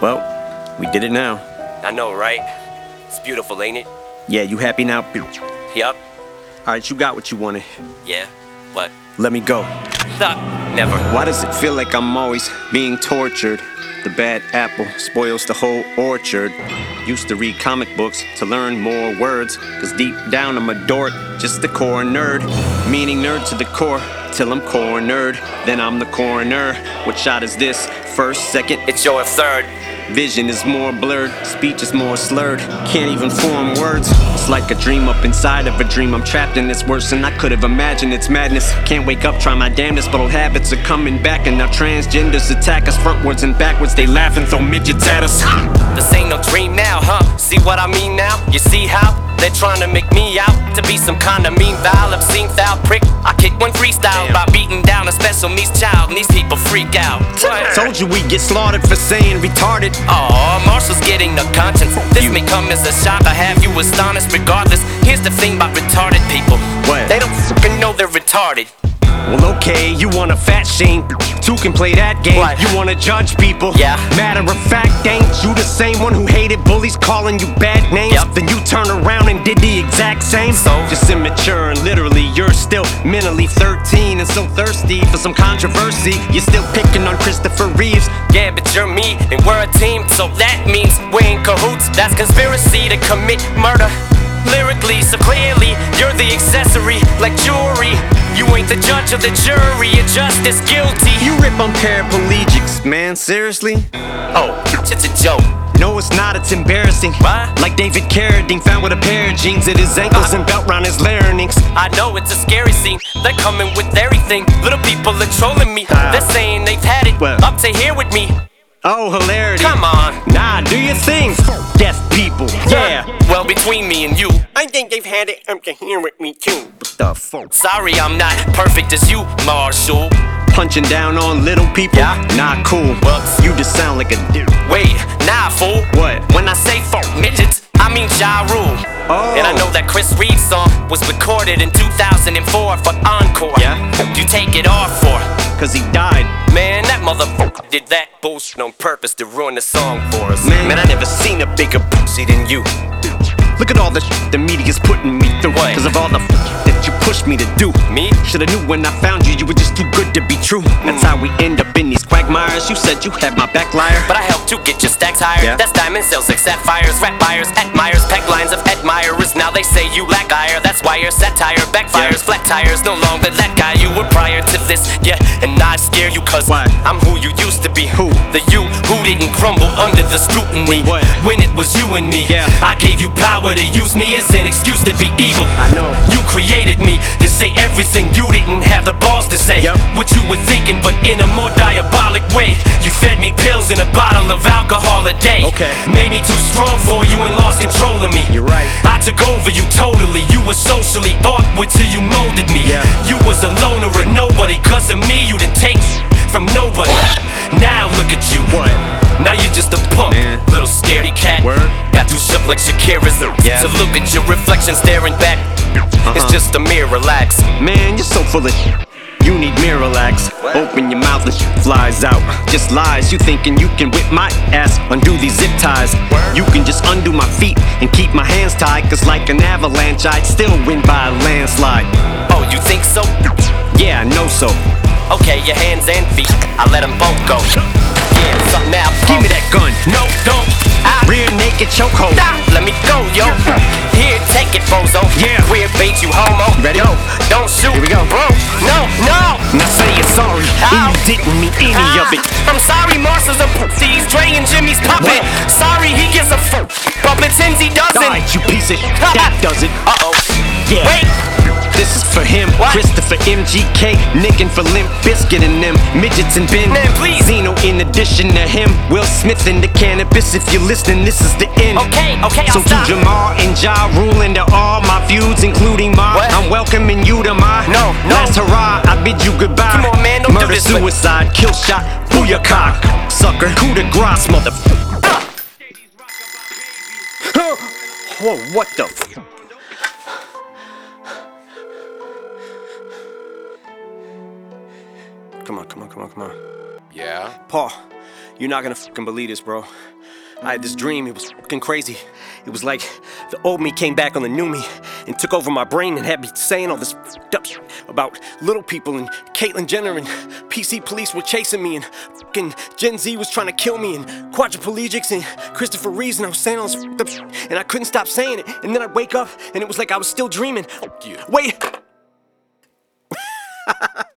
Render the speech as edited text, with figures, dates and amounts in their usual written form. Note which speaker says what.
Speaker 1: Well, we did it now.
Speaker 2: I know, right? It's beautiful, ain't it?
Speaker 1: Yeah, you happy now?
Speaker 2: Yup.
Speaker 1: Alright, you got what you wanted.
Speaker 2: Yeah. What?
Speaker 1: Let me go.
Speaker 2: Stop. Never.
Speaker 1: Why does it feel like I'm always being tortured? The bad apple spoils the whole orchard. Used to read comic books to learn more words, cause deep down I'm a dork, just the core nerd. Meaning nerd to the core, till I'm cornered. Then I'm the coroner. What shot is this? First, second?
Speaker 2: It's your third.
Speaker 1: Vision is more blurred, speech is more slurred. Can't even form words. It's like a dream up inside of a dream. I'm trapped in this worse than I could have imagined. It's madness. Can't wake up, try my damnedest, but old habits are coming back. And now transgenders attack us frontwards and backwards. They laugh and throw midgets at us.
Speaker 2: This ain't no dream now, huh? See what I mean now? You see how? They're trying to make me out to be some kind of mean, vile, obscene, foul prick. I kick one freestyle by beating down a special needs child, and these people freak out.
Speaker 1: Told you we'd get slaughtered for saying retarded.
Speaker 2: Aw, Marshall's getting a conscience. This may come as a shock, I have you astonished regardless. Here's the thing about retarded people.
Speaker 1: What?
Speaker 2: They don't fucking know they're retarded.
Speaker 1: Well, okay, you want a fat shame. Two can play that game.
Speaker 2: What?
Speaker 1: You wanna judge people.
Speaker 2: Yeah.
Speaker 1: Matter of fact, ain't you the same one who hated bullies calling you bad names?
Speaker 2: Yep.
Speaker 1: Then you turn around and did the exact same.
Speaker 2: So?
Speaker 1: Just immature and literally you're still mentally 13 and so thirsty for some controversy. You're still picking on Christopher Reeves.
Speaker 2: Yeah, but you're me and we're a team, so that means we're in cahoots. That's conspiracy to commit murder. Lyrically, so clearly, you're the accessory, like jewelry. You ain't the judge of the jury, you're just as guilty.
Speaker 1: You rip on paraplegics, man, seriously?
Speaker 2: Oh, it's a joke.
Speaker 1: No, it's not, it's embarrassing.
Speaker 2: What?
Speaker 1: Like David Carradine found with a pair of jeans at his ankles and belt round his larynx.
Speaker 2: I know it's a scary scene, they're coming with everything. Little people are trolling me, they're saying they've had it
Speaker 1: Well.
Speaker 2: up to here with me.
Speaker 1: Oh, hilarity.
Speaker 2: Come on.
Speaker 1: Nah, do your thing. Deaf people, yeah.
Speaker 2: Well, between me and you, I think they've had it up to here with me too.
Speaker 1: What the fuck?
Speaker 2: Sorry, I'm not perfect as you, Marshall.
Speaker 1: Punching down on little people?
Speaker 2: Yeah.
Speaker 1: Not cool.
Speaker 2: Whoops.
Speaker 1: You just sound like a dude.
Speaker 2: Wait, nah, fool.
Speaker 1: What?
Speaker 2: When I say folk midgets, I mean Ja Rule.
Speaker 1: Oh.
Speaker 2: And I know that Chris Reeves' song was recorded in 2004 for Encore.
Speaker 1: Yeah?
Speaker 2: You take it off for?
Speaker 1: Cause he died.
Speaker 2: Man, that motherfucker did that bullshit on purpose to ruin the song for us.
Speaker 1: Man.
Speaker 2: I never seen a bigger pussy than you.
Speaker 1: Look at all the the media's putting me through.
Speaker 2: What?
Speaker 1: Cause of all the that you pushed me to do.
Speaker 2: Me?
Speaker 1: Shoulda knew when I found you, you were just too good to be true. That's how we end up in these quagmires. You said you had my back, liar.
Speaker 2: But I helped you get your stacks higher.
Speaker 1: Yeah.
Speaker 2: That's diamond sales like sapphires, rap buyers, admirers, peg lines of admirers. Now they say you lack ire. That's why your satire backfires.
Speaker 1: Yeah.
Speaker 2: Flat tires, no longer that guy you were prior to this. Yeah, and I scare you cause
Speaker 1: Why?
Speaker 2: I'm who you used to be.
Speaker 1: Who?
Speaker 2: The you who didn't crumble under the scrutiny.
Speaker 1: What?
Speaker 2: When it was you and me.
Speaker 1: Yeah.
Speaker 2: I gave you power to use me as an excuse to be evil.
Speaker 1: I know.
Speaker 2: You created me to say everything you didn't have the balls to say.
Speaker 1: Yep.
Speaker 2: What you were thinking, but in a more diabolic way. You fed me pills in a bottle of alcohol a day.
Speaker 1: Okay.
Speaker 2: Made me too strong for you and lost control of me.
Speaker 1: You're right.
Speaker 2: I took over you totally. You were socially awkward till you molded me.
Speaker 1: Yeah.
Speaker 2: You was a loner or nobody. Cause of me, you didn't take from nobody. Now look at you.
Speaker 1: What?
Speaker 2: Now you're just a punk,
Speaker 1: Man.
Speaker 2: little scaredy cat.
Speaker 1: Word.
Speaker 2: Got you shook like Shakira's.
Speaker 1: Yeah.
Speaker 2: To look at your reflection staring back. It's just a mirror, relax.
Speaker 1: Man, you're so full of you need Miralax.
Speaker 2: What?
Speaker 1: Open your mouth and flies out. Just lies. You thinking you can whip my ass, undo these zip ties.
Speaker 2: Word.
Speaker 1: You can just undo my feet and keep my hands tied. Cause like an avalanche, I'd still win by a landslide.
Speaker 2: Oh, you think so?
Speaker 1: Yeah, I know so.
Speaker 2: Okay, your hands and feet, I let them both go. Yeah, something now.
Speaker 1: Give me that gun.
Speaker 2: No, don't.
Speaker 1: Rear naked chokehold.
Speaker 2: Stop. Let me go, yo. Here, take it, bozo.
Speaker 1: Yeah.
Speaker 2: Queer bait, you homo.
Speaker 1: Ready?
Speaker 2: Yo, don't shoot.
Speaker 1: Here we go.
Speaker 2: Bro, no, no.
Speaker 1: Now say you're sorry, and
Speaker 2: Ow.
Speaker 1: you didn't mean any of it.
Speaker 2: I'm sorry, Marshall's a pussy. He's Dre and Jimmy's puppet.
Speaker 1: What?
Speaker 2: Sorry, he gives a fuck, but pretends he doesn't.
Speaker 1: Alright, you piece of that does it.
Speaker 2: Uh-oh.
Speaker 1: Yeah.
Speaker 2: Wait.
Speaker 1: This is for him,
Speaker 2: What?
Speaker 1: Christopher MGK, nicking for Limp Bizkit and them midgets and Ben.
Speaker 2: Man, please.
Speaker 1: Zeno in addition to him, Will Smith in the cannabis. If you're listening, this is the end.
Speaker 2: Okay, I'll
Speaker 1: So
Speaker 2: stop.
Speaker 1: to Jamar and Ja Rule and to all my feuds, including mine,
Speaker 2: What?
Speaker 1: I'm welcoming you to my
Speaker 2: No.
Speaker 1: last hurrah. I bid you goodbye.
Speaker 2: Come on, man, don't do
Speaker 1: Murder,
Speaker 2: this, but-
Speaker 1: suicide, kill shot, booyah sucker, coup de grace, motherfucker. Whoa, what the f? Come on.
Speaker 3: Yeah?
Speaker 1: Paul,
Speaker 2: You're not gonna fucking believe this, bro. I had this dream, it was fucking crazy. It was like the old me came back on the new me and took over my brain and had me saying all this fucked up shit about little people and Caitlyn Jenner and PC police were chasing me and fucking Gen Z was trying to kill me and quadriplegics and Christopher Reeves and I was saying all this fucked up shit and I couldn't stop saying it and then I'd wake up and it was like I was still dreaming. Wait!